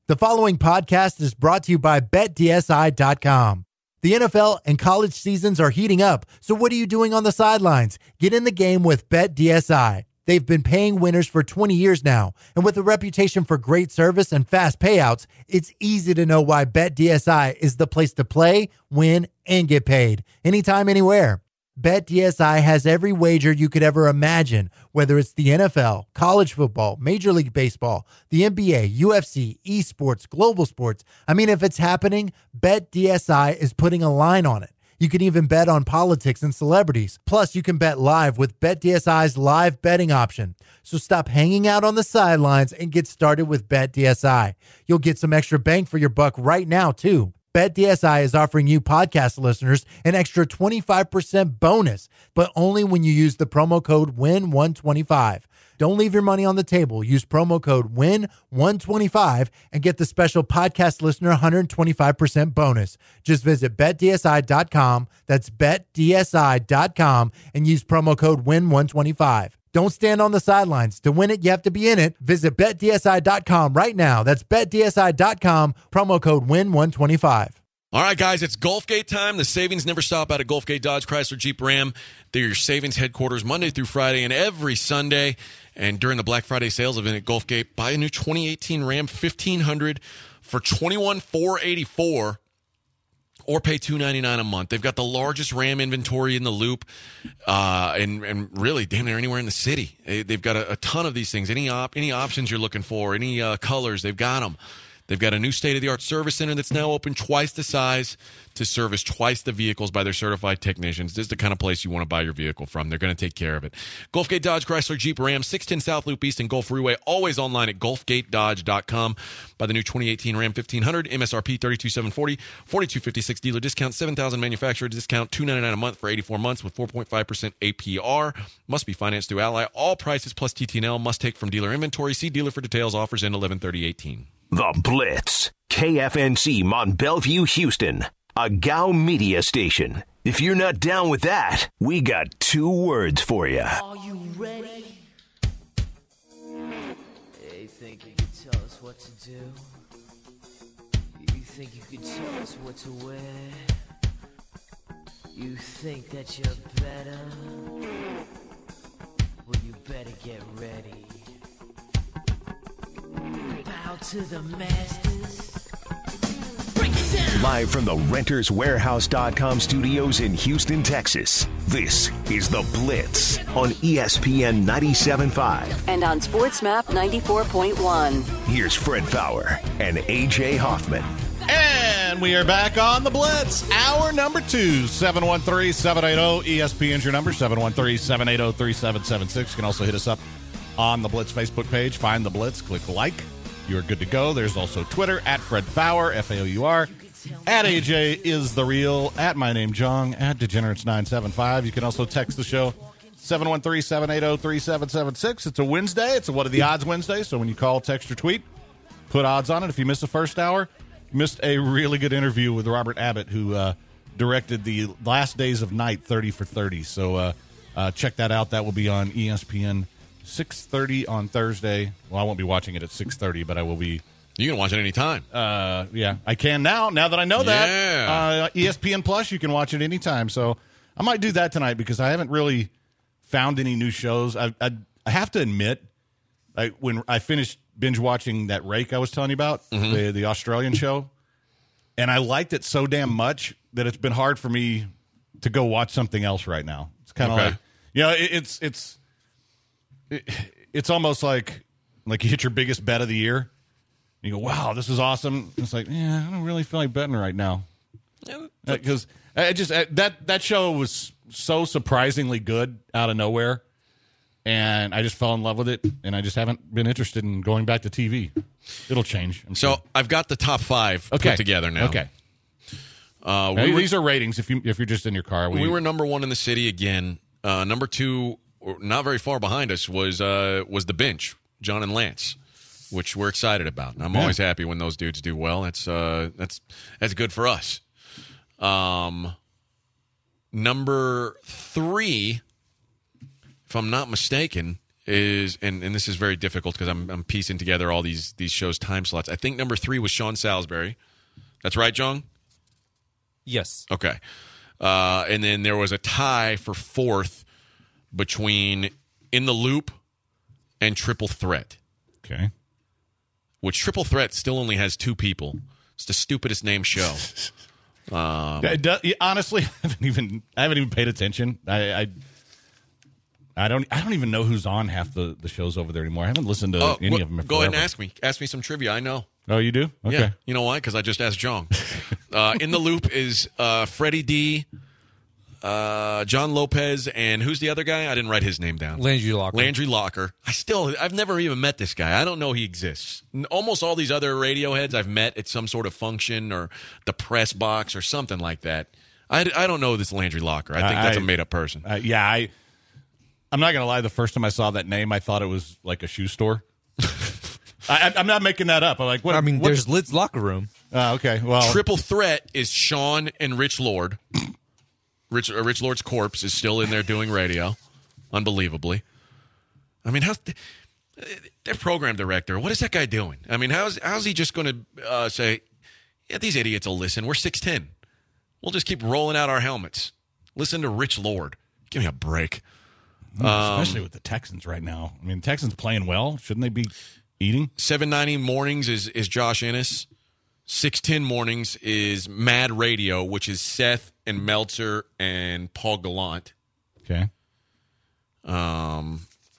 The following podcast is brought to you by BetDSI.com. The NFL and college seasons are heating up, so what are you doing on the sidelines? Get in the game with BetDSI. They've been paying winners for 20 years now, and with a reputation for great service and fast payouts, it's easy to know why BetDSI is the place to play, win, and get paid. Anytime, anywhere. BetDSI has every wager you could ever imagine, whether it's the NFL, college football, Major League Baseball, the NBA, UFC, esports, global sports. I mean, if it's happening, BetDSI is putting a line on it. You can even bet on politics and celebrities. Plus, you can bet live with BetDSI's live betting option. So stop hanging out on the sidelines and get started with BetDSI. You'll get some extra bang for your buck right now, too. BetDSI is offering you podcast listeners an extra 25% bonus, but only when you use the promo code WIN125. Don't leave your money on the table. Use promo code WIN125 and get the special podcast listener 125% bonus. Just visit BetDSI.com. That's BetDSI.com and use promo code WIN125. Don't stand on the sidelines. To win it, you have to be in it. Visit BetDSI.com right now. That's BetDSI.com, promo code WIN125. All right, guys, it's Gulfgate time. The savings never stop out of Gulfgate Dodge Chrysler Jeep Ram. They're your savings headquarters Monday through Friday and every Sunday. And during the Black Friday sales event at Gulfgate, buy a new 2018 Ram 1500 for $21,484 or pay $299 a month. They've got the largest Ram inventory in the loop and really damn near anywhere in the city. They've got a ton of these things. Any options you're looking for, any colors, they've got them. They've got a new state-of-the-art service center that's now open twice the size to service twice the vehicles by their certified technicians. This is the kind of place you want to buy your vehicle from. They're going to take care of it. Gulfgate Dodge Chrysler Jeep Ram, 610 South Loop East and Gulf Freeway. Always online at GulfgateDodge.com. Buy the new 2018 Ram 1500, MSRP $32,740, $42.56 dealer discount, $7,000 manufacturer discount, $299 a month for 84 months with 4.5% APR. Must be financed through Ally. All prices plus TTNL must take from dealer inventory. See dealer for details. Offers end 11/30/18. The Blitz, KFNC Mont Bellevue, Houston, a GOW media station. If you're not down with that, we got two words for you. Are you ready? Hey, think you could tell us what to do? You think you could tell us what to wear? You think that you're better? Well, you better get ready. Bow to the masters. Break it down. Live from the RentersWarehouse.com studios in Houston, Texas, this is The Blitz on ESPN 97.5. And on SportsMap 94.1. Here's Fred Faour and AJ Hoffman. And we are back on The Blitz. Hour number 2, 713-780-ESPN's your number, 713-780-3776. You can also hit us up on the Blitz Facebook page. Find the Blitz, click like. You're good to go. There's also Twitter, at Fred Faour, F-A-O-U-R, at AJ is the real, at my name Jong, at Degenerates975. You can also text the show, 713-780-3776. It's a Wednesday. It's a What Are the Odds Wednesday. So when you call, text, or tweet, put odds on it. If you missed the first hour, you missed a really good interview with Robert Abbott, who directed the Last Days of Night 30 for 30. So check that out. That will be on ESPN 6:30 on Thursday. Well, I won't be watching it at 6:30, but I will be. You can watch it anytime. Yeah, I can now that I know that. Yeah. ESPN Plus, you can watch it anytime. So I might do that tonight because I haven't really found any new shows. I have to admit, when I finished binge watching that Rake I was telling you about, the Australian show, and I liked it so damn much that it's been hard for me to go watch something else right now. It's kind of like, it's almost like you hit your biggest bet of the year. You go, wow, this is awesome. It's like, yeah, I don't really feel like betting right now. Because that show was so surprisingly good out of nowhere, and I just fell in love with it, and I just haven't been interested in going back to TV. It'll change. So I've got the top 5 put together now. Okay. These are ratings if you're just in your car. We were number 1 in the city again. Number 2, not very far behind us, was the bench, John and Lance, which we're excited about. And I'm always happy when those dudes do well. That's good for us. Number 3, if I'm not mistaken, is, and this is very difficult because I'm piecing together all these shows' time slots. I think number 3 was Sean Salisbury. That's right, John? Yes. Okay. And then there was a tie for 4th between In the Loop and Triple Threat. Okay. Which Triple Threat still only has 2 people. It's the stupidest named show. Honestly, I haven't even paid attention. I don't even know who's on half the shows over there anymore. I haven't listened to any of them. Go ahead and ask me. Ask me some trivia. I know. Oh, you do? Okay. Yeah. You know why? Because I just asked John. In the Loop is Freddie D, John Lopez, and who's the other guy? I didn't write his name down. Landry Locker. I've never even met this guy. I don't know he exists. Almost all these other Radioheads I've met at some sort of function or the press box or something like that. I don't know this Landry Locker. I think that's a made-up person. I'm not going to lie. The first time I saw that name, I thought it was like a shoe store. I'm not making that up. I'm like, what? There's Lid's Locker Room. Okay. Well, Triple Threat is Sean and Rich Lord. Rich Lord's corpse is still in there doing radio, unbelievably. I mean, how's their program director? What is that guy doing? I mean, how's he just going to say, yeah, these idiots will listen. We're 6'10". We'll just keep rolling out our helmets. Listen to Rich Lord. Give me a break. Especially with the Texans right now. I mean, Texans playing well. Shouldn't they be eating? 790 mornings is Josh Ennis. 610 mornings is Mad Radio, which is Seth and Meltzer and Paul Gallant. Okay. I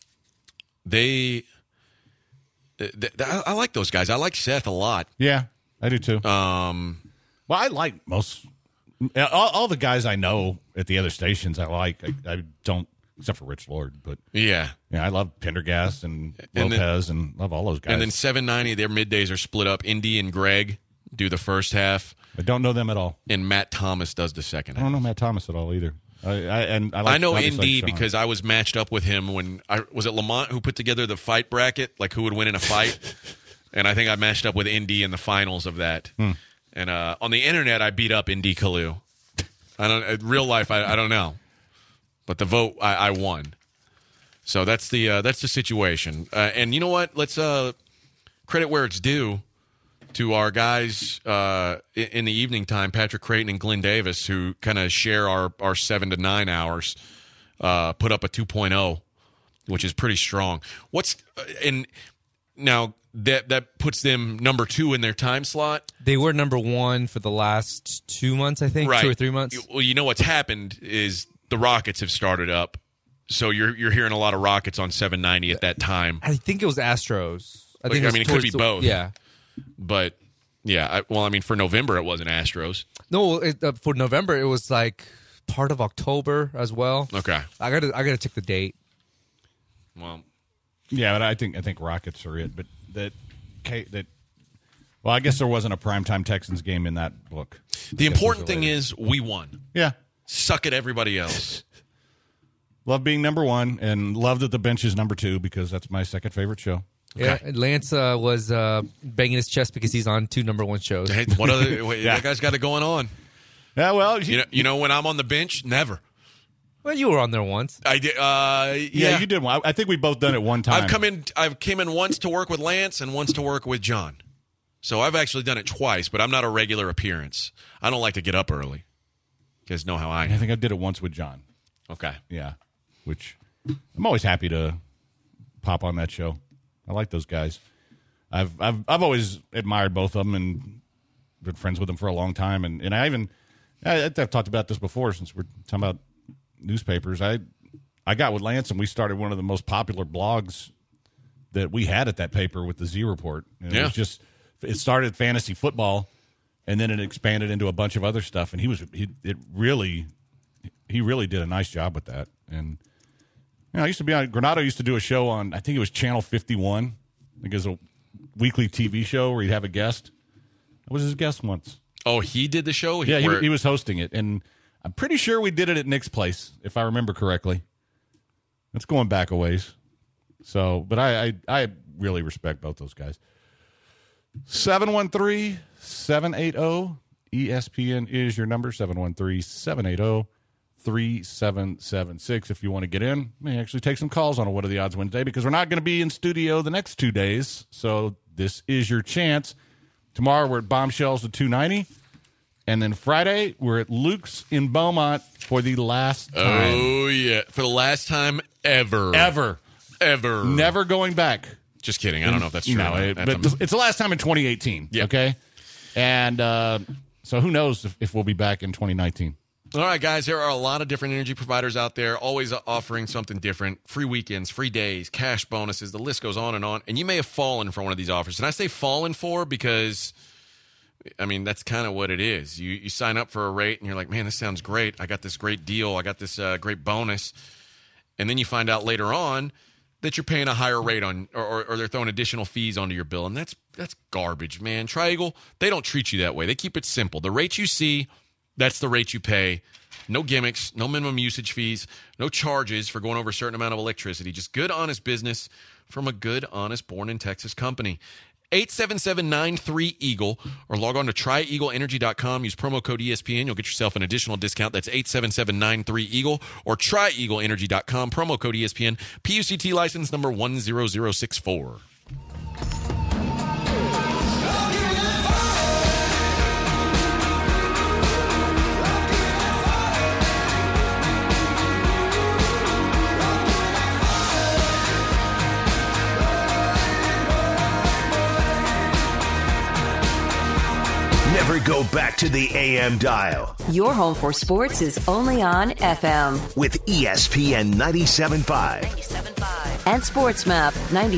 like those guys. I like Seth a lot. Yeah, I do too. Well, I like most all the guys I know at the other stations. I like. I don't, except for Rich Lord, but yeah, I love Pendergast and Lopez and love all those guys. And then 790, their middays are split up. Indy and Greg do the first half. I don't know them at all. And Matt Thomas does the second half. I don't know Matt Thomas at all either. I know Indy because I was matched up with him when was it Lamont who put together the fight bracket, like who would win in a fight, and I think I matched up with Indy in the finals of that. And on the internet, I beat up Indy Kalu. In real life, I don't know, but the vote I won. So that's the situation. And you know what? Let's credit where it's due to our guys in the evening time, Patrick Creighton and Glenn Davis, who kind of share our 7 to 9 hours, put up a 2.0, which is pretty strong. And now that puts them number 2 in their time slot. They were number 1 for the last 2 months, I think, right. 2 or 3 months. Well, you know what's happened is the Rockets have started up, so you're hearing a lot of Rockets on 790 at that time. I think it was Astros. I mean, it could be both. Yeah. But, yeah, for November, it wasn't Astros. No, for November, it was like part of October as well. Okay. I gotta check the date. Well, yeah, but I think Rockets are it. But well, I guess there wasn't a primetime Texans game in that book. The important thing is we won. Yeah. Suck at everybody else. Love being number 1, and love that the bench is number 2 because that's my second favorite show. Okay. Yeah, Lance was banging his chest because he's on 2 number 1 shows. Hey, that guy's got it going on. Yeah, well, you know when I'm on the bench, never. Well, you were on there once. I did. Yeah, you did. I think we've both done it one time. I've came in once to work with Lance and once to work with John. So I've actually done it twice, but I'm not a regular appearance. I don't like to get up early. You guys know how I am. I think I did it once with John. Okay. Yeah, which I'm always happy to pop on that show. I like those guys. I've always admired both of them and been friends with them for a long time. And I've talked about this before since we're talking about newspapers. I got with Lance and we started one of the most popular blogs that we had at that paper with the Z Report. And yeah. It started fantasy football and then it expanded into a bunch of other stuff. And he really did a nice job with that. And I used to be on Granado. Used to do a show on, I think it was Channel 51. I think it was a weekly TV show where he'd have a guest. I was his guest once. Oh, he did the show? Yeah, he was hosting it. And I'm pretty sure we did it at Nick's place, if I remember correctly. That's going back a ways. So, but I really respect both those guys. 713-780-ESPN is your number, 713-780-3776. 3776 if you want to get in. May actually take some calls on a What Are the Odds Wednesday because we're not going to be in studio the next 2 days. So this is your chance. Tomorrow we're at Bombshells at 290. And then Friday we're at Luke's in Beaumont for the last time. Oh, yeah. For the last time ever. Ever. Never going back. Just kidding. I don't know if that's true. No, but it's the last time in 2018. Yeah. Okay? And so who knows if we'll be back in 2019. All right, guys, there are a lot of different energy providers out there, always offering something different. Free weekends, free days, cash bonuses, the list goes on. And you may have fallen for one of these offers. And I say fallen for because, I mean, that's kind of what it is. You sign up for a rate, and you're like, man, this sounds great. I got this great deal. I got this great bonus. And then you find out later on that you're paying a higher rate on, or they're throwing additional fees onto your bill. And that's garbage, man. Tri-Eagle, they don't treat you that way. They keep it simple. The rate you see, that's the rate you pay. No gimmicks, no minimum usage fees, no charges for going over a certain amount of electricity. Just good, honest business from a good, honest, born-in-Texas company. 877-93-EAGLE or log on to trieagleenergy.com. Use promo code ESPN. You'll get yourself an additional discount. That's 877-93-EAGLE or trieagleenergy.com. Promo code ESPN. PUCT license number 10064. Never go back to the AM dial. Your home for sports is only on FM. With ESPN 97.5. And SportsMap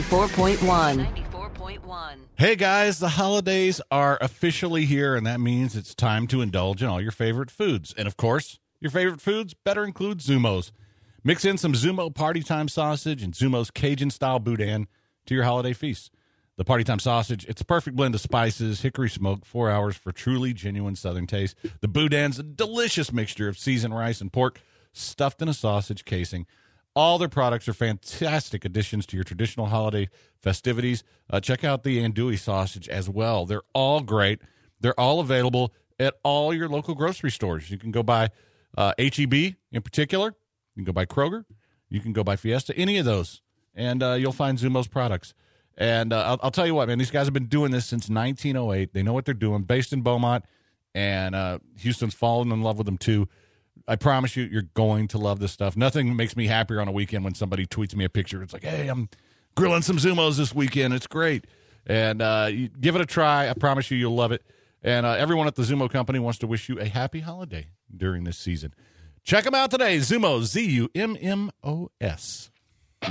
94.1. Hey guys, the holidays are officially here, and that means it's time to indulge in all your favorite foods. And of course, your favorite foods better include Zumos. Mix in some Zumo Party Time sausage and Zumo's Cajun-style boudin to your holiday feast. The Party Time sausage, it's a perfect blend of spices, hickory smoke, 4 hours for truly genuine Southern taste. The boudin's a delicious mixture of seasoned rice and pork stuffed in a sausage casing. All their products are fantastic additions to your traditional holiday festivities. Check out the andouille sausage as well. They're all great. They're all available at all your local grocery stores. You can go by H-E-B in particular. You can go by Kroger. You can go by Fiesta, any of those. And you'll find Zumo's products. And I'll tell you what, man, these guys have been doing this since 1908. They know what they're doing. Based in Beaumont, and Houston's fallen in love with them, too. I promise you, you're going to love this stuff. Nothing makes me happier on a weekend when somebody tweets me a picture. It's like, hey, I'm grilling some Zumos this weekend. It's great. And you give it a try. I promise you, you'll love it. And everyone at the Zumo Company wants to wish you a happy holiday during this season. Check them out today. Zumo, Z-U-M-M-O-S.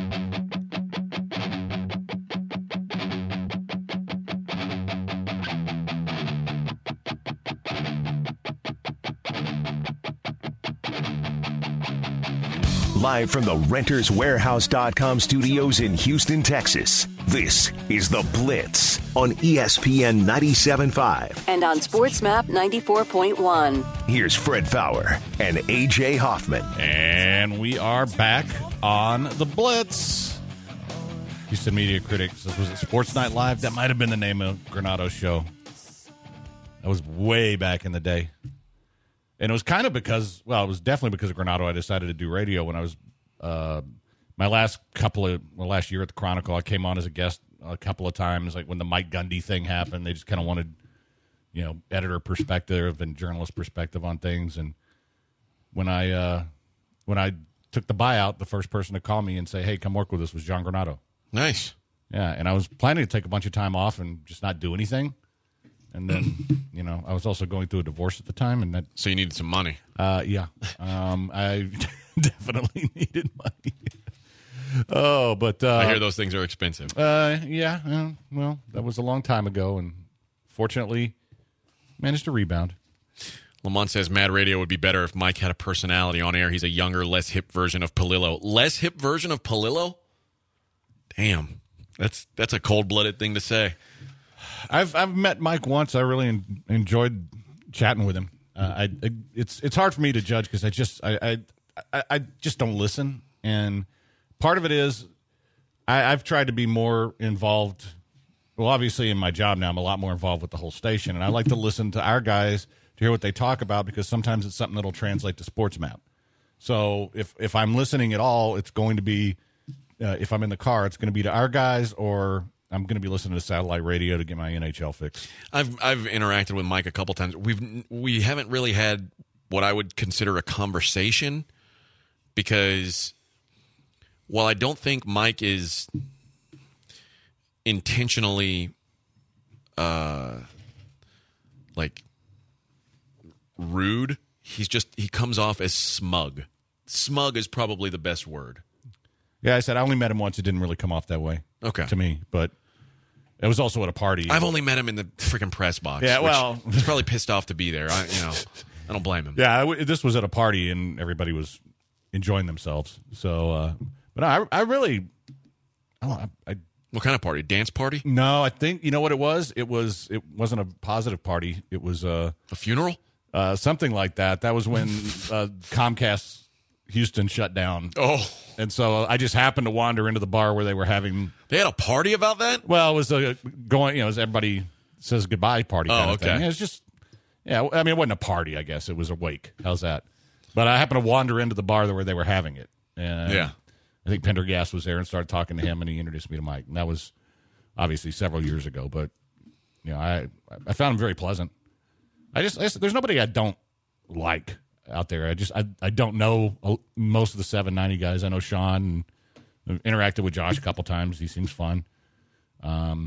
Live from the RentersWarehouse.com studios in Houston, Texas, this is The Blitz on ESPN 97.5. And on SportsMap 94.1. Here's Fred Fowler and A.J. Hoffman. And we are back on The Blitz. Houston Media Critics. This was at Sports Night Live. That might have been the name of Granado's show. That was way back in the day. And it was kind of because, well, it was definitely because of Granado I decided to do radio when I was, my last year at the Chronicle, I came on as a guest a couple of times, like when the Mike Gundy thing happened. They just kind of wanted, editor perspective and journalist perspective on things. And when I took the buyout, the first person to call me and say, hey, come work with us was John Granado. Nice. Yeah, and I was planning to take a bunch of time off and just not do anything. And then, I was also going through a divorce at the time, and that. So you needed some money. Yeah. I definitely needed money. Oh, but I hear those things are expensive. Yeah. Well, that was a long time ago, and fortunately, managed to rebound. Lamont says Mad Radio would be better if Mike had a personality on air. He's a younger, less hip version of Palillo. Less hip version of Palillo? Damn, that's a cold-blooded thing to say. I've met Mike once. I really enjoyed chatting with him. It's hard for me to judge because I just don't listen. And part of it is I've tried to be more involved. Well, obviously in my job now, I'm a lot more involved with the whole station, and I like to listen to our guys to hear what they talk about because sometimes it's something that'll translate to SportsMap. So if I'm listening at all, it's going to be, if I'm in the car, it's going to be to our guys, or I'm going to be listening to satellite radio to get my NHL fix. I've interacted with Mike a couple times. We haven't really had what I would consider a conversation, because while I don't think Mike is intentionally like rude, he comes off as smug. Smug is probably the best word. Yeah, I said I only met him once. It didn't really come off that way to me, but it was also at a party. I've only met him in the freaking press box. Yeah, well, he's probably pissed off to be there. I don't blame him. Yeah, this was at a party and everybody was enjoying themselves. So, but I really, What kind of party? Dance party? No, I think you know what it was. It wasn't a positive party. It was a funeral, something like that. That was when Comcast Houston shut down. Oh. And so I just happened to wander into the bar where they were having. They had a party about that? Well, it was going, as everybody says goodbye party kind of thing. It was just, I mean, it wasn't a party, I guess. It was a wake. How's that? But I happened to wander into the bar where they were having it. And I think Pendergast was there and started talking to him, and he introduced me to Mike. And that was obviously several years ago. But, I found him very pleasant. There's nobody I don't like out there. I don't know most of the 790 guys. I know Sean, and I've interacted with Josh a couple times. He seems fun. I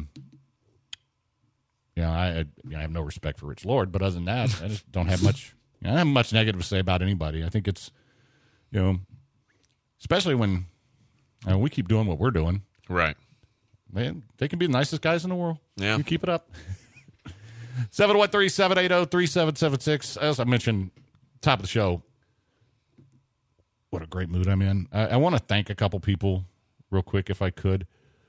have no respect for Rich Lord, but other than that, I just don't have much. I don't have much negative to say about anybody. I think it's, especially when we keep doing what we're doing. Right. Man, they can be the nicest guys in the world. Yeah. You keep it up. 713-780-3776. As I mentioned, top of the show, what a great mood I'm in. I want to thank a couple people real quick, if I could.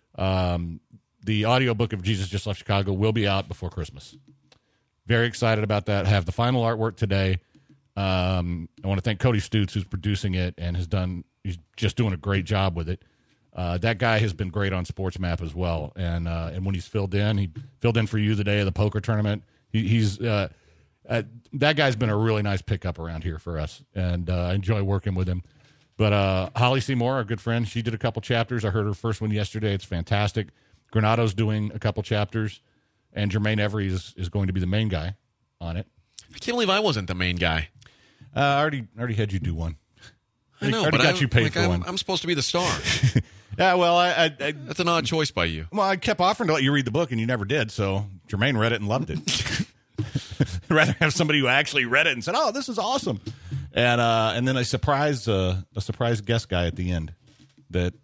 The audiobook of Jesus Just Left Chicago will be out before Christmas. Very excited about that. I have the final artwork today. I want to thank Cody Stutz, who's producing it and he's just doing a great job with it. That guy has been great on Sports Map as well. And when he's filled in, he filled in for you the day of the poker tournament. That guy's been a really nice pickup around here for us, and I enjoy working with him. But Holly Seymour, our good friend, she did a couple chapters. I heard her first one yesterday. It's fantastic. Granado's doing a couple chapters, and Jermaine Every is going to be the main guy on it. I can't believe I wasn't the main guy. I already had you do one. I know, but got you paid for one. I'm supposed to be the star. Yeah, well, that's an odd choice by you. Well, I kept offering to let you read the book, and you never did. So Jermaine read it and loved it. I'd rather have somebody who actually read it and said, "Oh, this is awesome," and then a surprise guest guy at the end that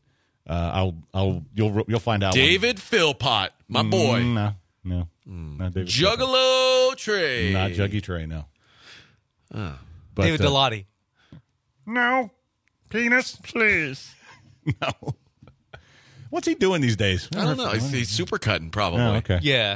you'll find out. David Philpott, my boy. No, not David. Juggalo Trey, not Juggy Trey. No, but, David Dilotti. No, penis, please. No. What's he doing these days? I don't know. He's super cutting, probably. Oh, okay. Yeah.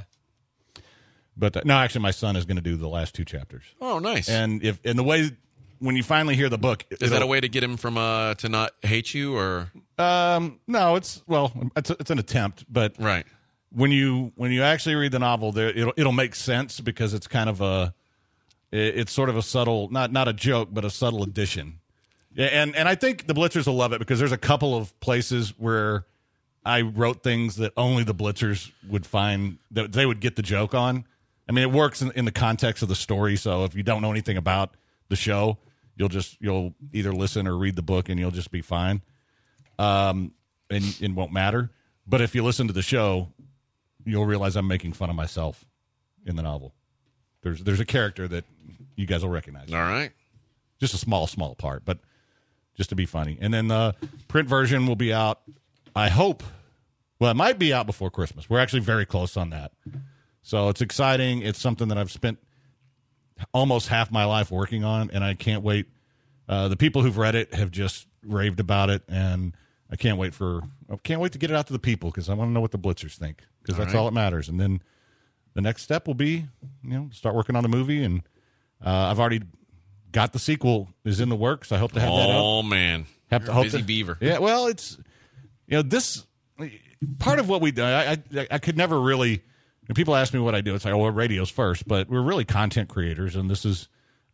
But no, actually, my son is going to do the last two chapters. Oh, nice. And the way when you finally hear the book, is that a way to get him from to not hate you, or? No, it's an attempt, but right. When you actually read the novel, it'll make sense because it's kind of it's sort of a subtle, not a joke, but a subtle addition. Yeah, and I think the Blitzers will love it because there's a couple of places where I wrote things that only the Blitzers would find that they would get the joke on. I mean, it works in the context of the story. So if you don't know anything about the show, you'll either listen or read the book and you'll just be fine. And it won't matter. But if you listen to the show, you'll realize I'm making fun of myself in the novel. There's a character that you guys will recognize. All right. Just a small part, but just to be funny. And then the print version will be out, I hope. Well, it might be out before Christmas. We're actually very close on that. So it's exciting. It's something that I've spent almost half my life working on, and I can't wait. The people who've read it have just raved about it, and I can't wait to get it out to the people because I want to know what the Blitzers think because that's all that matters. And then the next step will be, start working on the movie, and I've already got the sequel is in the works. I hope to have that out. Oh man, busy beaver. Yeah, well, it's this part of what we do. I could never really. When people ask me what I do, it's like, radio's first, but we're really content creators, and this is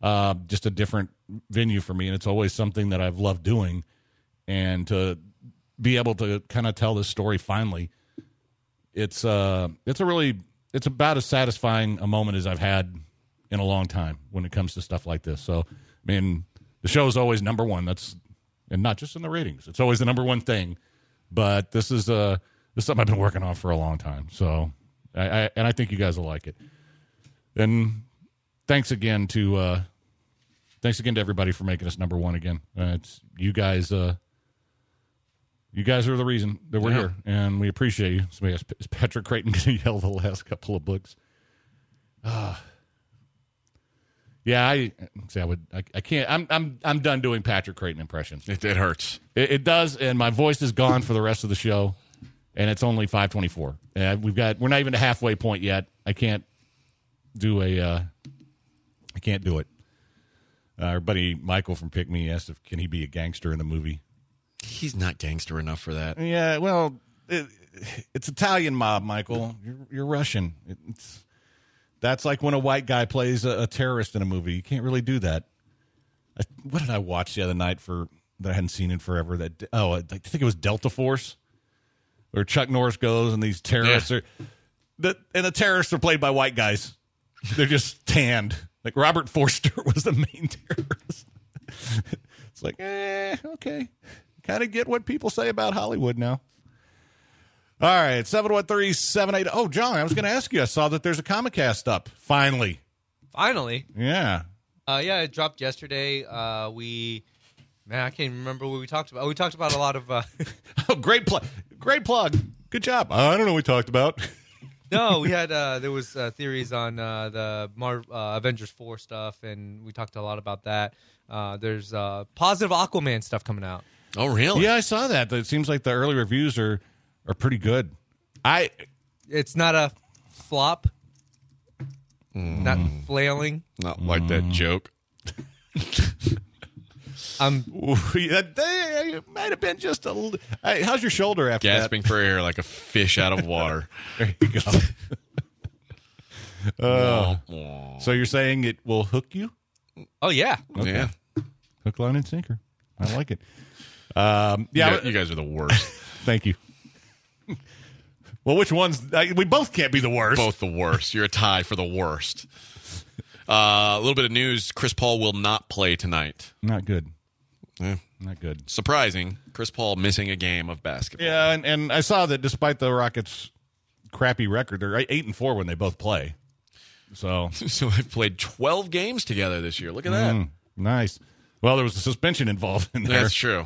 just a different venue for me, and it's always something that I've loved doing. And to be able to kind of tell this story finally, it's about as satisfying a moment as I've had in a long time when it comes to stuff like this. So, I mean, the show is always number one. And not just in the ratings. It's always the number one thing. But this is something I've been working on for a long time. So, I think you guys will like it. And thanks again to everybody for making us number one again. It's you guys. You guys are the reason that we're here, and we appreciate you. Somebody asked, is Patrick Creighton going to yell the last couple of books? Yeah, I can't. I'm done doing Patrick Creighton impressions. It hurts. It does, and my voice is gone for the rest of the show, and it's only 5:24. We're not even a halfway point yet. I can't do it. Our buddy Michael from Pick Me asked can he be a gangster in the movie. He's not gangster enough for that. Yeah, well, it's Italian mob, Michael. You're Russian. That's like when a white guy plays a terrorist in a movie. You can't really do that. What did I watch the other night that I hadn't seen in forever? I think it was Delta Force, where Chuck Norris goes and these terrorists and the terrorists are played by white guys. They're just tanned. Like Robert Forster was the main terrorist. It's like, okay. Kind of get what people say about Hollywood now. All right, 713-780. Oh, John, I was going to ask you. I saw that there's a Comicast up. Finally. Yeah. Yeah, it dropped yesterday. I can't even remember what we talked about. We talked about a lot of... Oh, great plug. Good job. I don't know what we talked about. No, we had there was theories on the Avengers 4 stuff, and we talked a lot about that. There's positive Aquaman stuff coming out. Oh, really? Yeah, I saw that. It seems like the early reviews are pretty good. It's not a flop. Not flailing. Not like that joke. It might have been just a little... Hey, how's your shoulder after Gasping for air like a fish out of water. There you go. So you're saying it will hook you? Oh, yeah. Okay. Yeah. Hook, line, and sinker. I like it. You guys are the worst. Thank you. Well, which ones? We both can't be the worst. Both the worst. You're a tie for the worst. A little bit of news. Chris Paul will not play tonight. Not good. Yeah. Not good. Surprising. Chris Paul missing a game of basketball. Yeah, and I saw that despite the Rockets' crappy record, they're 8-4 when they both play. So they've played 12 games together this year. Look at that. Nice. Well, there was a suspension involved in there. That's true.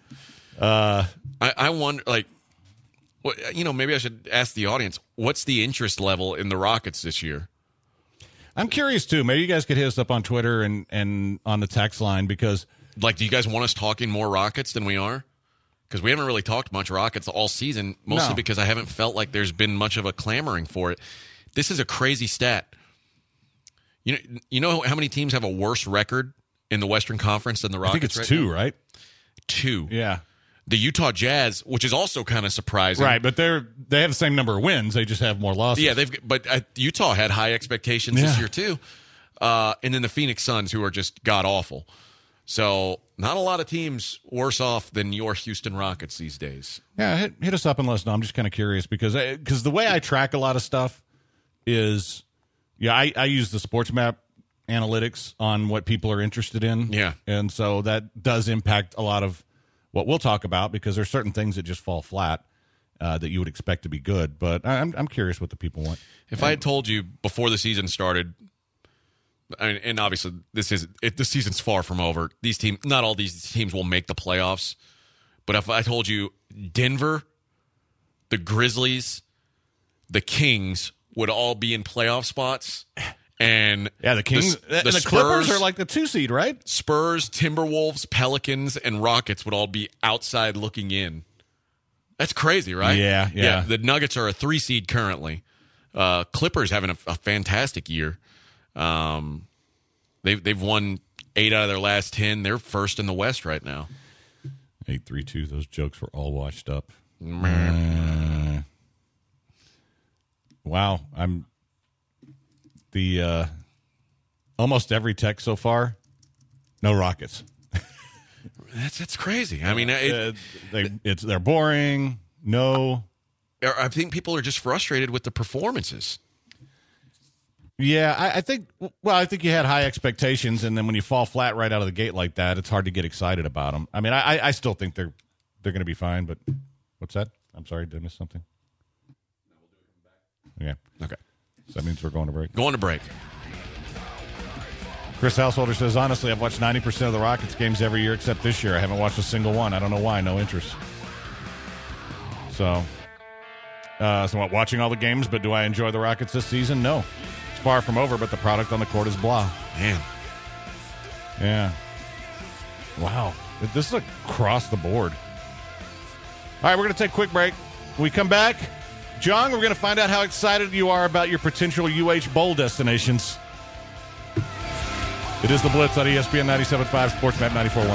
I wonder, maybe I should ask the audience, what's the interest level in the Rockets this year? I'm curious, too. Maybe you guys could hit us up on Twitter and on the text line because... do you guys want us talking more Rockets than we are? Because we haven't really talked much Rockets all season, mostly because I haven't felt like there's been much of a clamoring for it. This is a crazy stat. You know how many teams have a worse record in the Western Conference than the Rockets? I think it's two, right? 2. Yeah. The Utah Jazz, which is also kind of surprising. Right, but they have the same number of wins. They just have more losses. Yeah, but Utah had high expectations this year too. And then the Phoenix Suns, who are just god-awful. So not a lot of teams worse off than your Houston Rockets these days. Yeah, hit us up and let us know. I'm just kind of curious because the way I track a lot of stuff is, I use the Sports Map analytics on what people are interested in. Yeah. And so that does impact a lot of what we'll talk about because there's certain things that just fall flat that you would expect to be good. But I'm curious what the people want. If I had told you before the season started, and obviously the season's far from over. Not all these teams will make the playoffs. But if I told you Denver, the Grizzlies, the Kings would all be in playoff spots, and the Kings, the Spurs, Clippers are like the 2 seed, right? Spurs, Timberwolves, Pelicans, and Rockets would all be outside looking in. That's crazy, right? Yeah. The Nuggets are a 3 seed currently. Clippers having a fantastic year. They've won 8 out of their last 10. They're first in the West right now. 8-3-2. Those jokes were all washed up. Wow. almost every text so far, no Rockets. That's crazy. I mean, they're boring. No. I think people are just frustrated with the performances. Yeah, I think you had high expectations, and then when you fall flat right out of the gate like that, it's hard to get excited about them. I mean, I still think they're going to be fine, but what's that? I'm sorry, did I miss something? Yeah. Okay. So that means we're going to break. Going to break. Chris Householder says, honestly, I've watched 90% of the Rockets games every year except this year. I haven't watched a single one. I don't know why. No interest. So what, watching all the games, but do I enjoy the Rockets this season? No. It's far from over, but the product on the court is blah. Man. Yeah. Wow. This is across the board. All right, we're going to take a quick break. When we come back, John, we're going to find out how excited you are about your potential UH Bowl destinations. It is The Blitz on ESPN 97.5, SportsMap 94.1.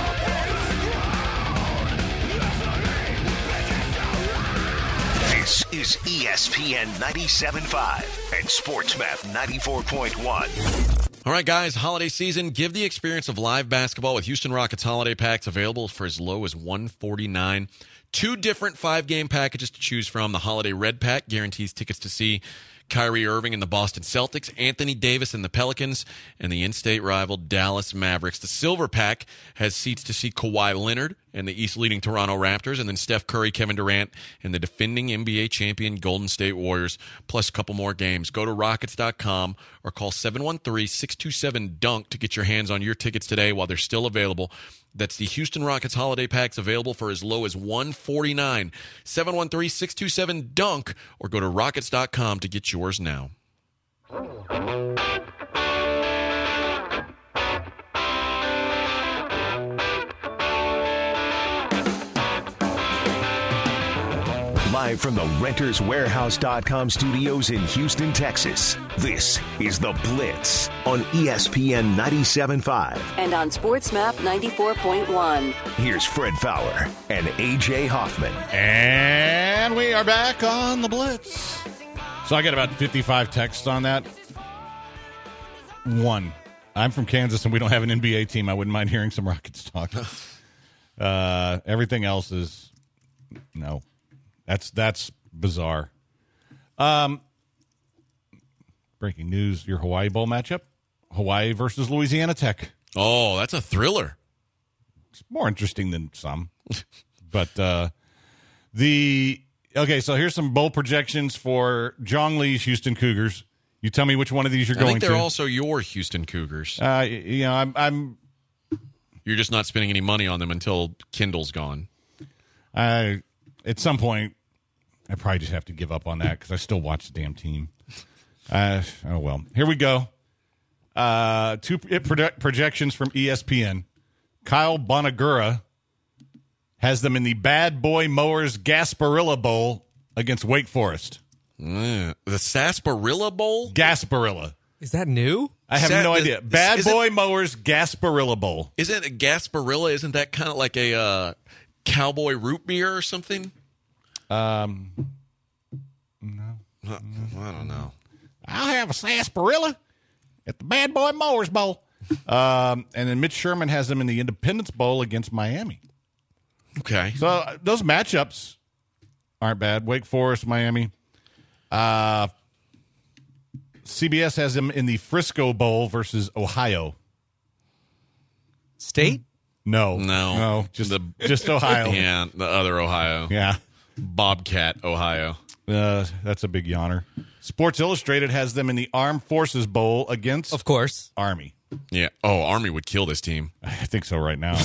This is ESPN 97.5 and SportsMap 94.1. All right, guys, holiday season. Give the experience of live basketball with Houston Rockets holiday packs available for as low as $149. 2 different 5-game packages to choose from. The Holiday Red Pack guarantees tickets to see Kyrie Irving and the Boston Celtics, Anthony Davis and the Pelicans, and the in-state rival Dallas Mavericks. The Silver Pack has seats to see Kawhi Leonard and the East-leading Toronto Raptors, and then Steph Curry, Kevin Durant, and the defending NBA champion Golden State Warriors, plus a couple more games. Go to Rockets.com or call 713-627-DUNK to get your hands on your tickets today while they're still available. That's the Houston Rockets holiday packs available for as low as $149. 713-627-DUNK or go to Rockets.com to get yours now. Live from the RentersWarehouse.com studios in Houston, Texas, this is The Blitz on ESPN 97.5. And on SportsMap 94.1. Here's Fred Fowler and A.J. Hoffman. And we are back on The Blitz. So I got about 55 texts on that. One, I'm from Kansas and we don't have an NBA team. I wouldn't mind hearing some Rockets talk. Everything else is no. That's bizarre. Breaking news, your Hawaii Bowl matchup. Hawaii versus Louisiana Tech. Oh, that's a thriller. It's more interesting than some. But so here's some bowl projections for Jong Lee's Houston Cougars. You tell me which one of these you're going to. I think they're also your Houston Cougars. I'm You're just not spending any money on them until Kindle's gone. At some point, I probably just have to give up on that because I still watch the damn team. Oh, well. Here we go. 2 projections from ESPN. Kyle Bonagura has them in the Bad Boy Mowers Gasparilla Bowl against Wake Forest. The Sarsaparilla Bowl? Gasparilla. Is that new? I have no idea. Bad Boy Mowers Gasparilla Bowl. Isn't it Gasparilla? Isn't that kind of like a cowboy root beer or something? No. I don't know. I'll have a sarsaparilla at the Bad Boy Mowers Bowl. And then Mitch Sherman has them in the Independence Bowl against Miami. Okay. So those matchups aren't bad. Wake Forest, Miami. CBS has them in the Frisco Bowl versus Ohio. State? No, just Ohio. Yeah, the other Ohio. Yeah. Bobcat, Ohio. That's a big yawner. Sports Illustrated has them in the Armed Forces Bowl against, Of course. Army. Yeah. Oh, Army would kill this team. I think so right now.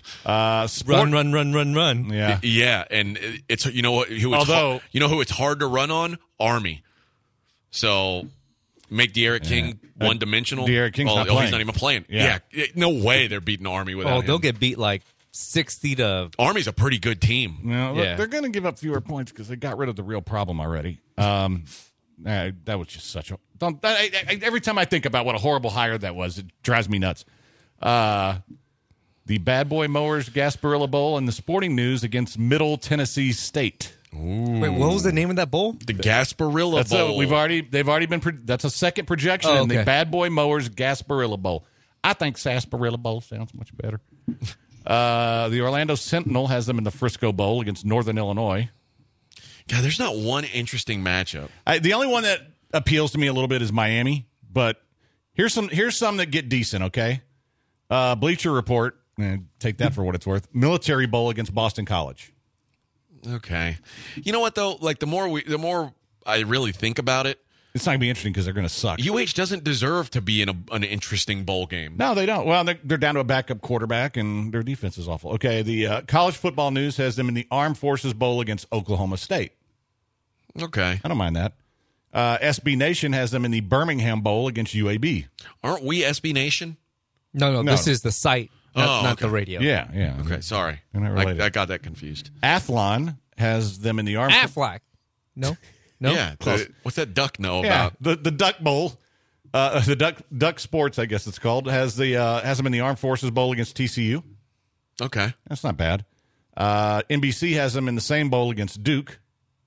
Run. Yeah. Yeah, and it's who it's hard to run on? Army. So make De'Aaron King one-dimensional. De'Aaron King's not playing. He's not even playing. Yeah. No way they're beating Army without him. They'll get beat like 60 to... Army's a pretty good team. They're going to give up fewer points because they got rid of the real problem already. That was just such a... every time I think about what a horrible hire that was, it drives me nuts. The Bad Boy Mowers Gasparilla Bowl and the Sporting News against Middle Tennessee State. Wait, what was the name of that bowl? The Gasparilla Bowl. They've already been. That's a second projection in the Bad Boy Mowers Gasparilla Bowl. I think Sarsaparilla Bowl sounds much better. The Orlando Sentinel has them in the Frisco Bowl against Northern Illinois. God, there's not one interesting matchup. The only one that appeals to me a little bit is Miami, but here's some that get decent. Okay, Bleacher Report. Take that for what it's worth. Military Bowl against Boston College. Okay, you know what though? Like the more I really think about it, it's not gonna be interesting because they're gonna suck. UH doesn't deserve to be in an interesting bowl game. No, they don't. Well, they're down to a backup quarterback, and their defense is awful. Okay, the College Football News has them in the Armed Forces Bowl against Oklahoma State. Okay, I don't mind that. SB Nation has them in the Birmingham Bowl against UAB. Aren't we SB Nation? No. This is the site, not the radio. Yeah. Okay, sorry. I got that confused. Athlon has them in the Armed Aflac. No. Yeah. What's that duck know about? The Duck Bowl, the Duck Sports, I guess it's called, has them in the Armed Forces Bowl against TCU. Okay, that's not bad. NBC has them in the same bowl against Duke.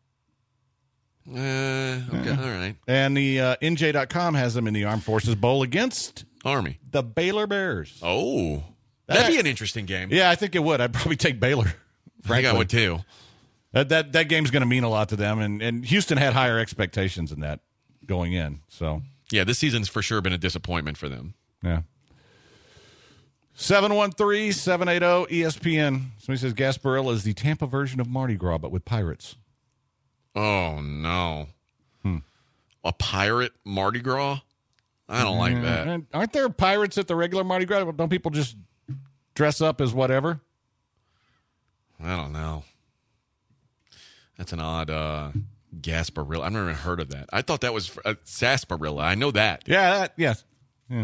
Okay, all right. And the NJ.com has them in the Armed Forces Bowl against Army, the Baylor Bears. Oh, that'd be an interesting game. Yeah, I think it would. I'd probably take Baylor. Frankly. I think I would too. That game's going to mean a lot to them, and Houston had higher expectations than that going in. So yeah, this season's for sure been a disappointment for them. Yeah. 713-780-ESPN. Somebody says Gasparilla is the Tampa version of Mardi Gras, but with pirates. Oh no, a pirate Mardi Gras? I don't like that. Aren't there pirates at the regular Mardi Gras? Don't people just dress up as whatever? I don't know. That's an odd Gasparilla. I've never even heard of that. I thought that was sarsaparilla. I know that. Yeah, yes. Yeah.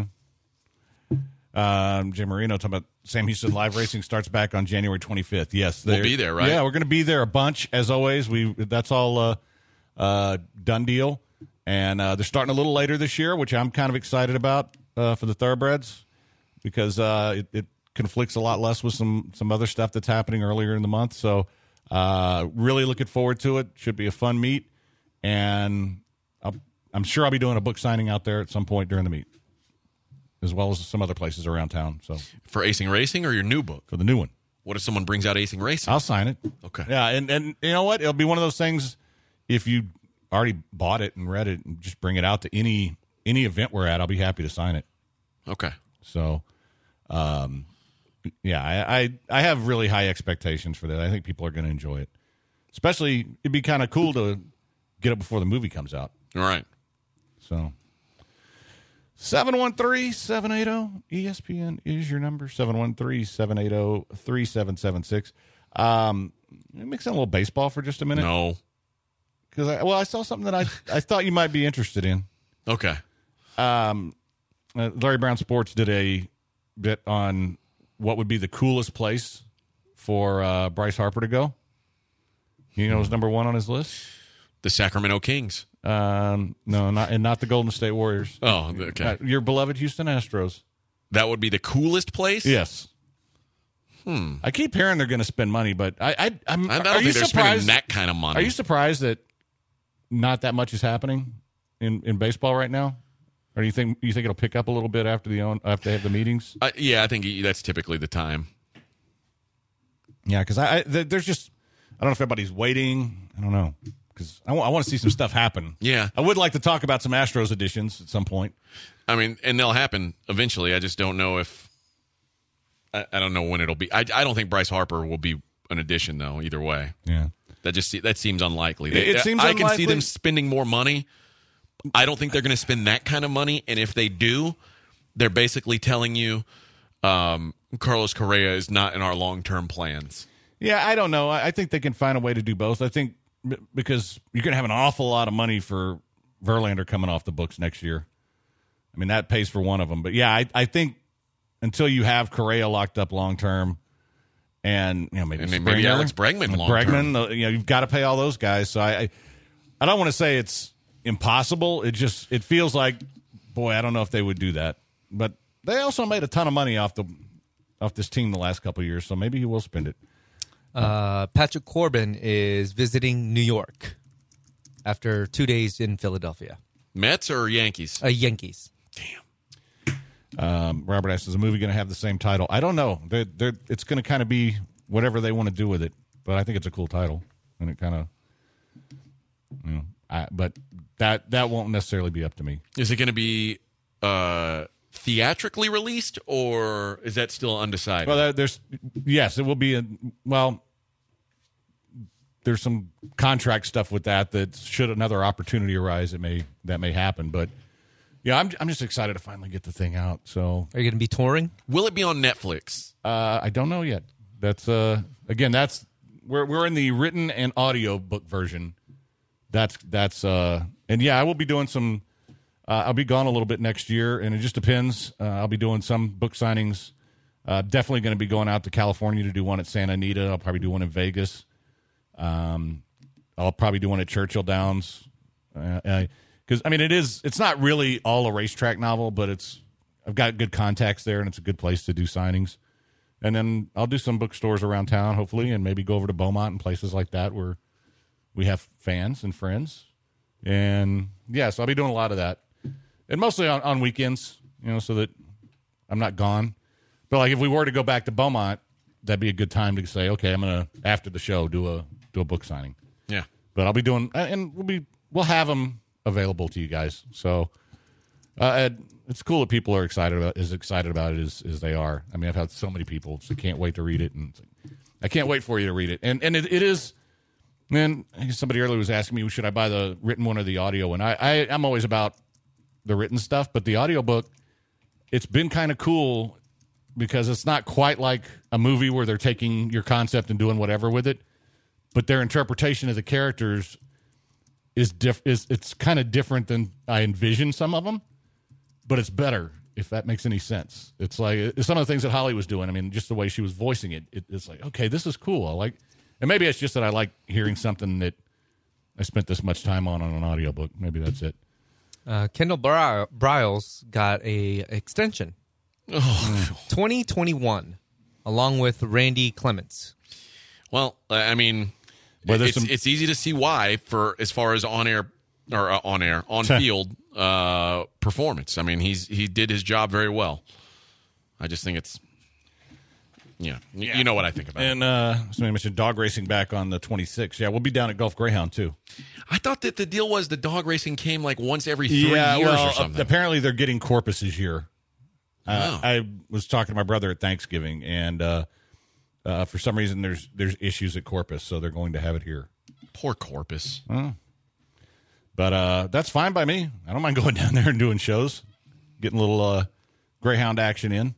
Jim Marino talking about Sam Houston Live Racing starts back on January 25th. Yes. We'll be there, right? Yeah, we're going to be there a bunch, as always. That's all done deal. And they're starting a little later this year, which I'm kind of excited about for the Thoroughbreds because it conflicts a lot less with some other stuff that's happening earlier in the month. So really looking forward to it. Should be a fun meet. And I'm sure I'll be doing a book signing out there at some point during the meet, as well as some other places around town. So for Acing Racing or your new book? For the new one. What if someone brings out Acing Racing? I'll sign it. Okay. Yeah, and you know what? It'll be one of those things, if you already bought it and read it, and just bring it out to any event we're at, I'll be happy to sign it. Okay. So, yeah, I have really high expectations for that. I think people are going to enjoy it. Especially, it'd be kind of cool to get it before the movie comes out. All right. So 713-780-ESPN is your number. 713-780-3776. Mix in a little baseball for just a minute. No. Because I saw something that I thought you might be interested in. Okay. Larry Brown Sports did a bit on what would be the coolest place for Bryce Harper to go. You know who's number one on his list? The Sacramento Kings. No, not the Golden State Warriors. Oh, okay. Your beloved Houston Astros. That would be the coolest place? Yes. I keep hearing they're going to spend money, but I don't think they're spending that kind of money. Are you surprised that not that much is happening in baseball right now? Or do you think it'll pick up a little bit after they have the meetings? Yeah, I think that's typically the time. Yeah, because there's just, I don't know if everybody's waiting. I don't know, because I want to see some stuff happen. Yeah, I would like to talk about some Astros additions at some point. I mean, and they'll happen eventually. I just don't know if I don't know when it'll be. I don't think Bryce Harper will be an addition though. Either way, yeah, that seems unlikely. It seems I unlikely. can see them spending more money. I don't think they're going to spend that kind of money, and if they do, they're basically telling you Carlos Correa is not in our long-term plans. Yeah, I don't know. I think they can find a way to do both. I think because you're going to have an awful lot of money for Verlander coming off the books next year. I mean, that pays for one of them. But, yeah, I think until you have Correa locked up long-term and, maybe Alex Bregman long-term. You've got to pay all those guys. So I don't want to say it's impossible. It feels like, boy, I don't know if they would do that. But they also made a ton of money off this team the last couple of years, so maybe he will spend it. Patrick Corbin is visiting New York after 2 days in Philadelphia. Mets or Yankees? Yankees. Damn. Robert asks, is the movie going to have the same title? I don't know. It's going to kind of be whatever they want to do with it, but I think it's a cool title, and it kind of, but that won't necessarily be up to me. Is it going to be theatrically released, or is that still undecided? Well, yes, it will be. There's some contract stuff with that should another opportunity arise, that may happen. But yeah, I'm just excited to finally get the thing out. So, are you going to be touring? Will it be on Netflix? I don't know yet. That's we're in the written and audio book version. And yeah, I will be doing some. I'll be gone a little bit next year, and it just depends. I'll be doing some book signings. Definitely going to be going out to California to do one at Santa Anita. I'll probably do one in Vegas. I'll probably do one at Churchill Downs. Because it's not really all a racetrack novel, but I've got good contacts there, and it's a good place to do signings. And then I'll do some bookstores around town, hopefully, and maybe go over to Beaumont and places like that where we have fans and friends. And yeah, so I'll be doing a lot of that. And mostly on weekends, so that I'm not gone. But like if we were to go back to Beaumont, that'd be a good time to say, okay, I'm gonna after the show do a book signing. Yeah. But I'll be doing, and we'll have them available to you guys. So it's cool that people are excited about it as they are. I mean, I've had so many people, so can't wait to read it, and I can't wait for you to read it. And it is. Man, somebody earlier was asking me, should I buy the written one or the audio one? I'm always about the written stuff, but the audiobook, it's been kind of cool because it's not quite like a movie where they're taking your concept and doing whatever with it, but their interpretation of the characters it's kind of different than I envisioned some of them, but it's better, if that makes any sense. It's like some of the things that Holly was doing. I mean, just the way she was voicing it's like, okay, this is cool. And maybe it's just that I like hearing something that I spent this much time on an audiobook. Maybe that's it. Kendall Briles got a extension. 2021, along with Randy Clements. Well, I mean, it's easy to see why as far as on field performance. I mean, he did his job very well. I just think it's. Yeah, you know what I think about it. And somebody mentioned dog racing back on the 26th. Yeah, we'll be down at Gulf Greyhound, too. I thought that the deal was the dog racing came like once every 3 years or something. Apparently they're getting Corpus this year. Oh. I was talking to my brother at Thanksgiving, and for some reason there's issues at Corpus, so they're going to have it here. Poor Corpus. But that's fine by me. I don't mind going down there and doing shows, getting a little Greyhound action in.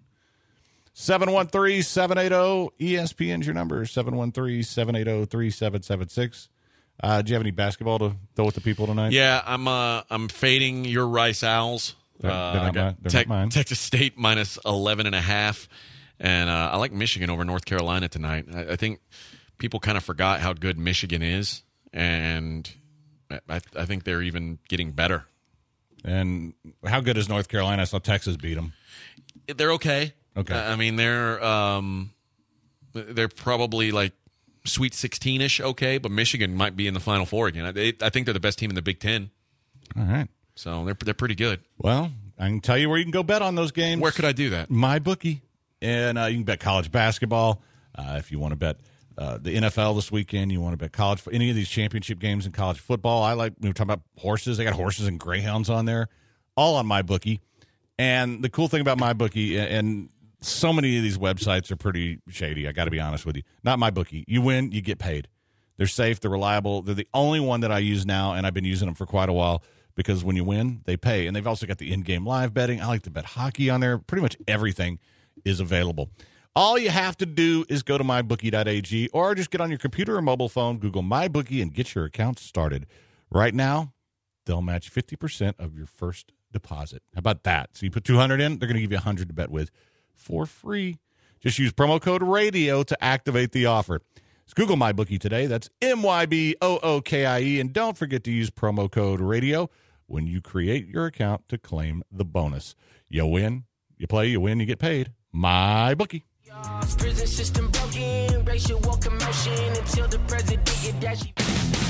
713-780-ESPN's your number, 713-780-3776. Do you have any basketball to throw with the people tonight? Yeah, I'm fading your Rice Owls. They're not mine. Texas State minus 11.5, and I like Michigan over North Carolina tonight. I think people kind of forgot how good Michigan is, and I think they're even getting better. And how good is North Carolina? I saw Texas beat them. They're okay. Okay. I mean, they're probably like Sweet 16-ish okay, but Michigan might be in the Final Four again. I think they're the best team in the Big Ten. All right. So they're pretty good. Well, I can tell you where you can go bet on those games. Where could I do that? MyBookie. And you can bet college basketball. If you want to bet the NFL this weekend, you want to bet college for any of these championship games in college football. We were talking about horses. They got horses and greyhounds on there, all on MyBookie. And the cool thing about MyBookie, and so many of these websites are pretty shady, I got to be honest with you. Not MyBookie. You win, you get paid. They're safe, they're reliable. They're the only one that I use now, and I've been using them for quite a while because when you win, they pay. And they've also got the in-game live betting. I like to bet hockey on there. Pretty much everything is available. All you have to do is go to mybookie.ag or just get on your computer or mobile phone, Google MyBookie, and get your account started. Right now, they'll match 50% of your first deposit. How about that? So you put $200 in, they're going to give you $100 to bet with for free. Just use promo code RADIO to activate the offer. Just Google MyBookie today. That's MyBookie. And don't forget to use promo code RADIO when you create your account to claim the bonus. You win, you play, you win, you get paid. MyBookie. Prison system broken, racial commotion until the president get that shit.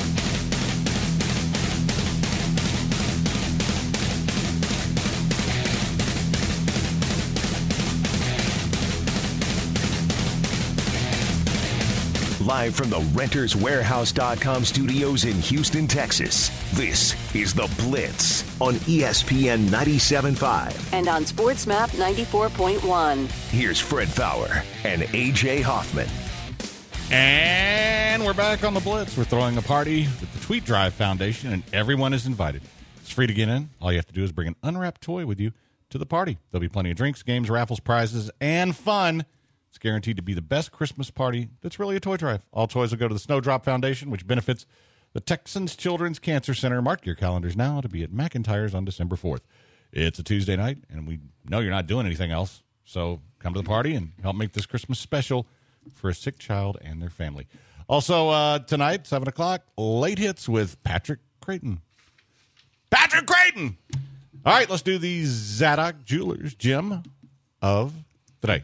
Live from the RentersWarehouse.com studios in Houston, Texas, this is The Blitz on ESPN 97.5. And on SportsMap 94.1. Here's Fred Fowler and A.J. Hoffman. And we're back on The Blitz. We're throwing a party with the Tweet Drive Foundation, and everyone is invited. It's free to get in. All you have to do is bring an unwrapped toy with you to the party. There'll be plenty of drinks, games, raffles, prizes, and fun. It's guaranteed to be the best Christmas party that's really a toy drive. All toys will go to the Snowdrop Foundation, which benefits the Texans Children's Cancer Center. Mark your calendars now to be at McIntyre's on December 4th. It's a Tuesday night, and we know you're not doing anything else. So come to the party and help make this Christmas special for a sick child and their family. Also, tonight, 7 o'clock, Late Hits with Patrick Creighton. Patrick Creighton! All right, let's do the Zadok Jewelers Gem of the Day.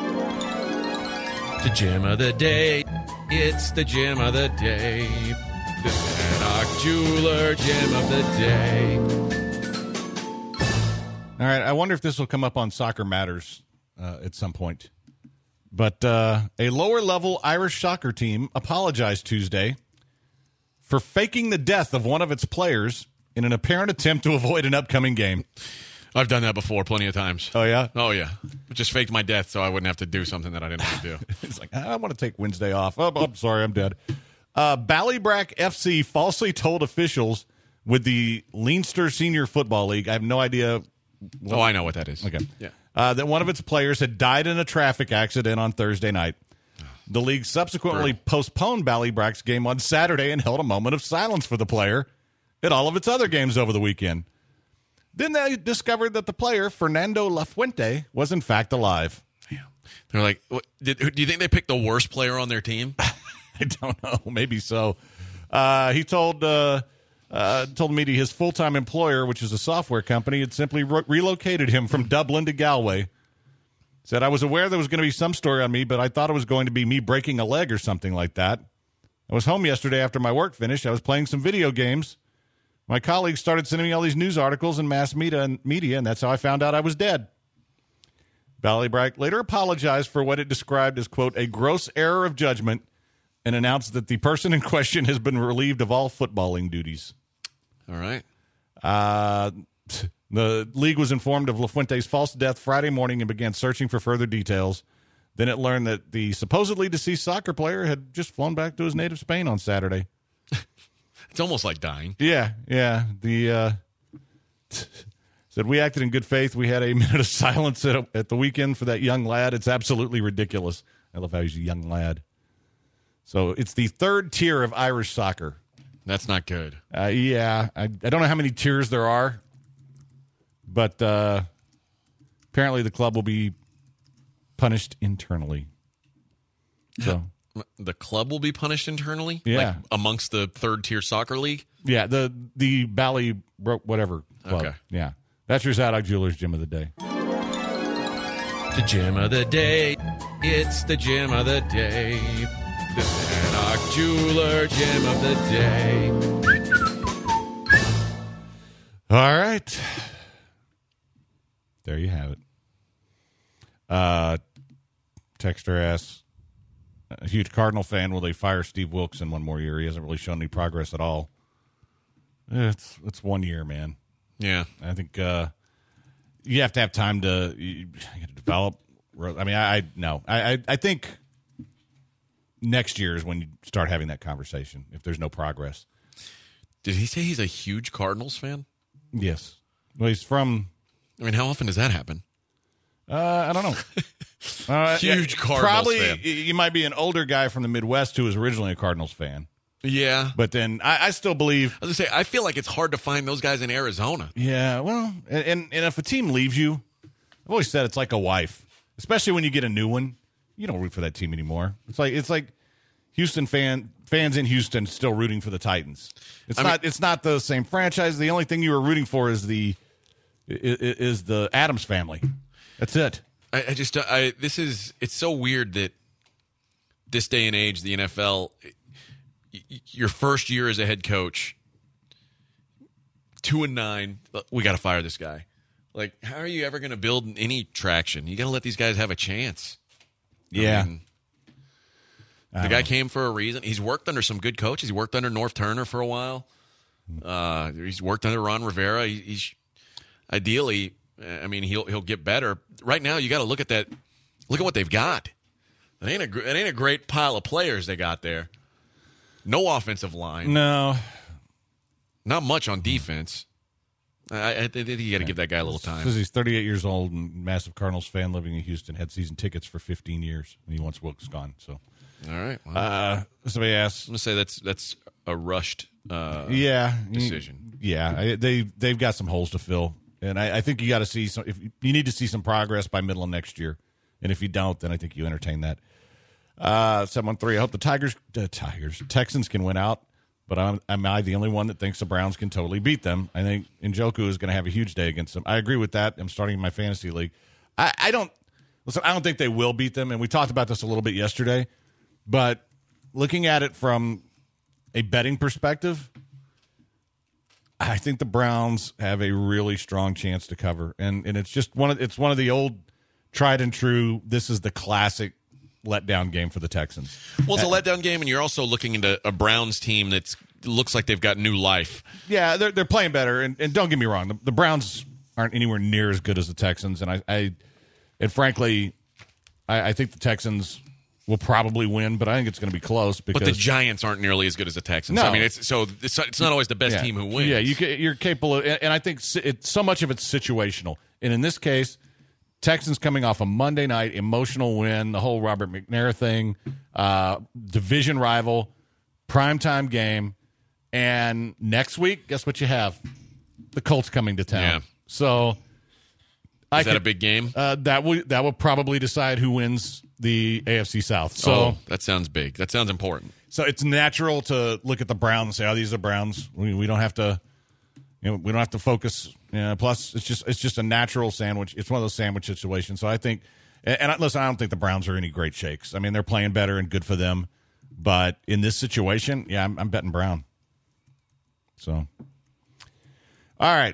The gem of the day. It's the gem of the day. The Zadok Jeweler gem of the day. All right, I wonder if this will come up on Soccer Matters at some point. But a lower-level Irish soccer team apologized Tuesday for faking the death of one of its players in an apparent attempt to avoid an upcoming game. I've done that before plenty of times. Oh, yeah? Oh, yeah. Just faked my death so I wouldn't have to do something that I didn't have to do. It's like, I want to take Wednesday off. Oh, I'm sorry, I'm dead. Ballybrack FC falsely told officials with the Leinster Senior Football League, I have no idea. I know what that is. Okay. Yeah. That one of its players had died in a traffic accident on Thursday night. The league subsequently postponed Ballybrack's game on Saturday and held a moment of silence for the player at all of its other games over the weekend. Then they discovered that the player, Fernando Lafuente, was in fact alive. Yeah. They're like, do you think they picked the worst player on their team? I don't know. Maybe so. He told the media his full-time employer, which is a software company, had simply relocated him from Dublin to Galway. Said, I was aware there was going to be some story on me, but I thought it was going to be me breaking a leg or something like that. I was home yesterday after my work finished. I was playing some video games. My colleagues started sending me all these news articles and mass media, and that's how I found out I was dead. Ballybrack later apologized for what it described as, quote, a gross error of judgment and announced that the person in question has been relieved of all footballing duties. All right. The league was informed of Lafuente's false death Friday morning and began searching for further details. Then it learned that the supposedly deceased soccer player had just flown back to his native Spain on Saturday. It's almost like dying. Yeah. The said we acted in good faith. We had a minute of silence at the weekend for that young lad. It's absolutely ridiculous. I love how he's a young lad. So it's the third tier of Irish soccer. That's not good. Yeah. I don't know how many tiers there are, but apparently the club will be punished internally. So the club will be punished internally? Yeah. Like amongst the third-tier soccer league? Yeah, the Bally whatever club. Okay. Yeah. That's your Zadok Jewelers Gem of the Day. The gem of the day. It's the gem of the day. The Zadok Jeweler gem of the day. All right. There you have it. Texter asks, a huge Cardinal fan, will they fire Steve Wilkes in one more year? He hasn't really shown any progress at all. It's 1 year, man. Yeah. I think you have to have time to develop. I mean, I think next year is when you start having that conversation if there's no progress. Did he say he's a huge Cardinals fan? Yes. Well, he's from... I mean, how often does that happen? I don't know. Huge Cardinals probably, fan. You might be an older guy from the Midwest who was originally a Cardinals fan. Yeah. But then I still believe... I was going to say, I feel like it's hard to find those guys in Arizona. Yeah, well, and if a team leaves you, I've always said it's like a wife. Especially when you get a new one. You don't root for that team anymore. It's like Houston fans in Houston still rooting for the Titans. It's not the same franchise. The only thing you were rooting for is the Adams family. That's it. It's so weird that this day and age, the NFL, your first year as a head coach, 2-9, we got to fire this guy. Like, how are you ever going to build any traction? You got to let these guys have a chance. Yeah. The guy came for a reason. He's worked under some good coaches. He worked under North Turner for a while. He's worked under Ron Rivera. He's ideally, I mean, he'll get better. Right now, you got to look at that. Look at what they've got. It ain't a great pile of players they got there. No offensive line. No. Not much on defense. I think you got to give that guy a little time. Because he's 38 years old and massive Cardinals fan living in Houston, had season tickets for 15 years, and he wants Wilkes gone. So, all right. Well, somebody asked. I'm gonna say that's a rushed decision. They've got some holes to fill, and I think you got to see some. If you need to see some progress by middle of next year, and if you don't, then I think you entertain that. 713. I hope the Texans can win out. But am I the only one that thinks the Browns can totally beat them? I think Njoku is going to have a huge day against them. I agree with that. I'm starting in my fantasy league. I don't think they will beat them, and we talked about this a little bit yesterday. But looking at it from a betting perspective, I think the Browns have a really strong chance to cover, and it's just one of the old tried and true. This is the classic letdown game for the Texans. Well, it's a letdown game, and you're also looking into a Browns team that looks like they've got new life. Yeah, they're playing better, and don't get me wrong, the Browns aren't anywhere near as good as the Texans, and I frankly think the Texans will probably win, but I think it's going to be close. Because, but the Giants aren't nearly as good as the Texans. No. I mean, it's not always the best team who wins. Yeah, you're capable of, and I think so much of it's situational, and in this case, Texans coming off a Monday night emotional win, the whole Robert McNair thing, division rival, primetime game, and next week, guess what you have? The Colts coming to town. Yeah. So, is that a big game? That will probably decide who wins the AFC South. So that sounds big. That sounds important. So it's natural to look at the Browns and say, "Oh, these are Browns." We don't have to. We don't have to focus. Plus, it's just a natural sandwich. It's one of those sandwich situations. So I think, listen, I don't think the Browns are any great shakes. I mean, they're playing better and good for them. But in this situation, I'm betting Brown. So, all right,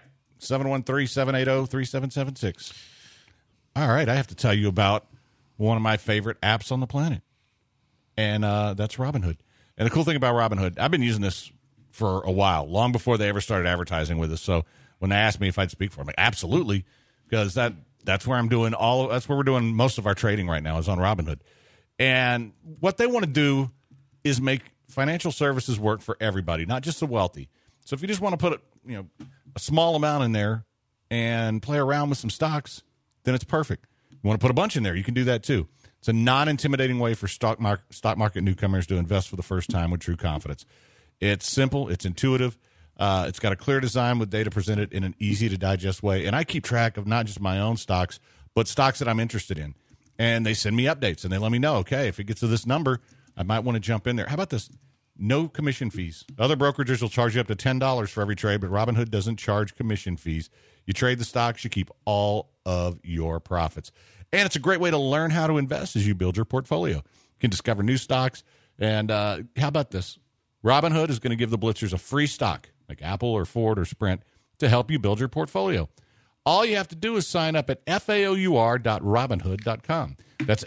713-780-3776. All right, I have to tell you about one of my favorite apps on the planet, and that's Robinhood. And the cool thing about Robinhood, I've been using this for a while, long before they ever started advertising with us. So when they asked me if I'd speak for them, I'm like, absolutely, because that's where I'm doing that's where we're doing most of our trading right now is on Robinhood. And what they want to do is make financial services work for everybody, not just the wealthy. So if you just want to put a small amount in there and play around with some stocks, then it's perfect. You want to put a bunch in there, you can do that too. It's a non-intimidating way for stock market newcomers to invest for the first time with true confidence. It's simple. It's intuitive. It's got a clear design with data presented in an easy-to-digest way. And I keep track of not just my own stocks, but stocks that I'm interested in. And they send me updates, and they let me know, okay, if it gets to this number, I might want to jump in there. How about this? No commission fees. Other brokerages will charge you up to $10 for every trade, but Robinhood doesn't charge commission fees. You trade the stocks, you keep all of your profits. And it's a great way to learn how to invest as you build your portfolio. You can discover new stocks. And how about this? Robinhood is going to give the Blitzers a free stock, like Apple or Ford or Sprint, to help you build your portfolio. All you have to do is sign up at faour.robinhood.com. That's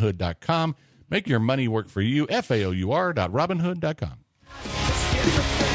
faour.robinhood.com. Make your money work for you, faour.robinhood.com.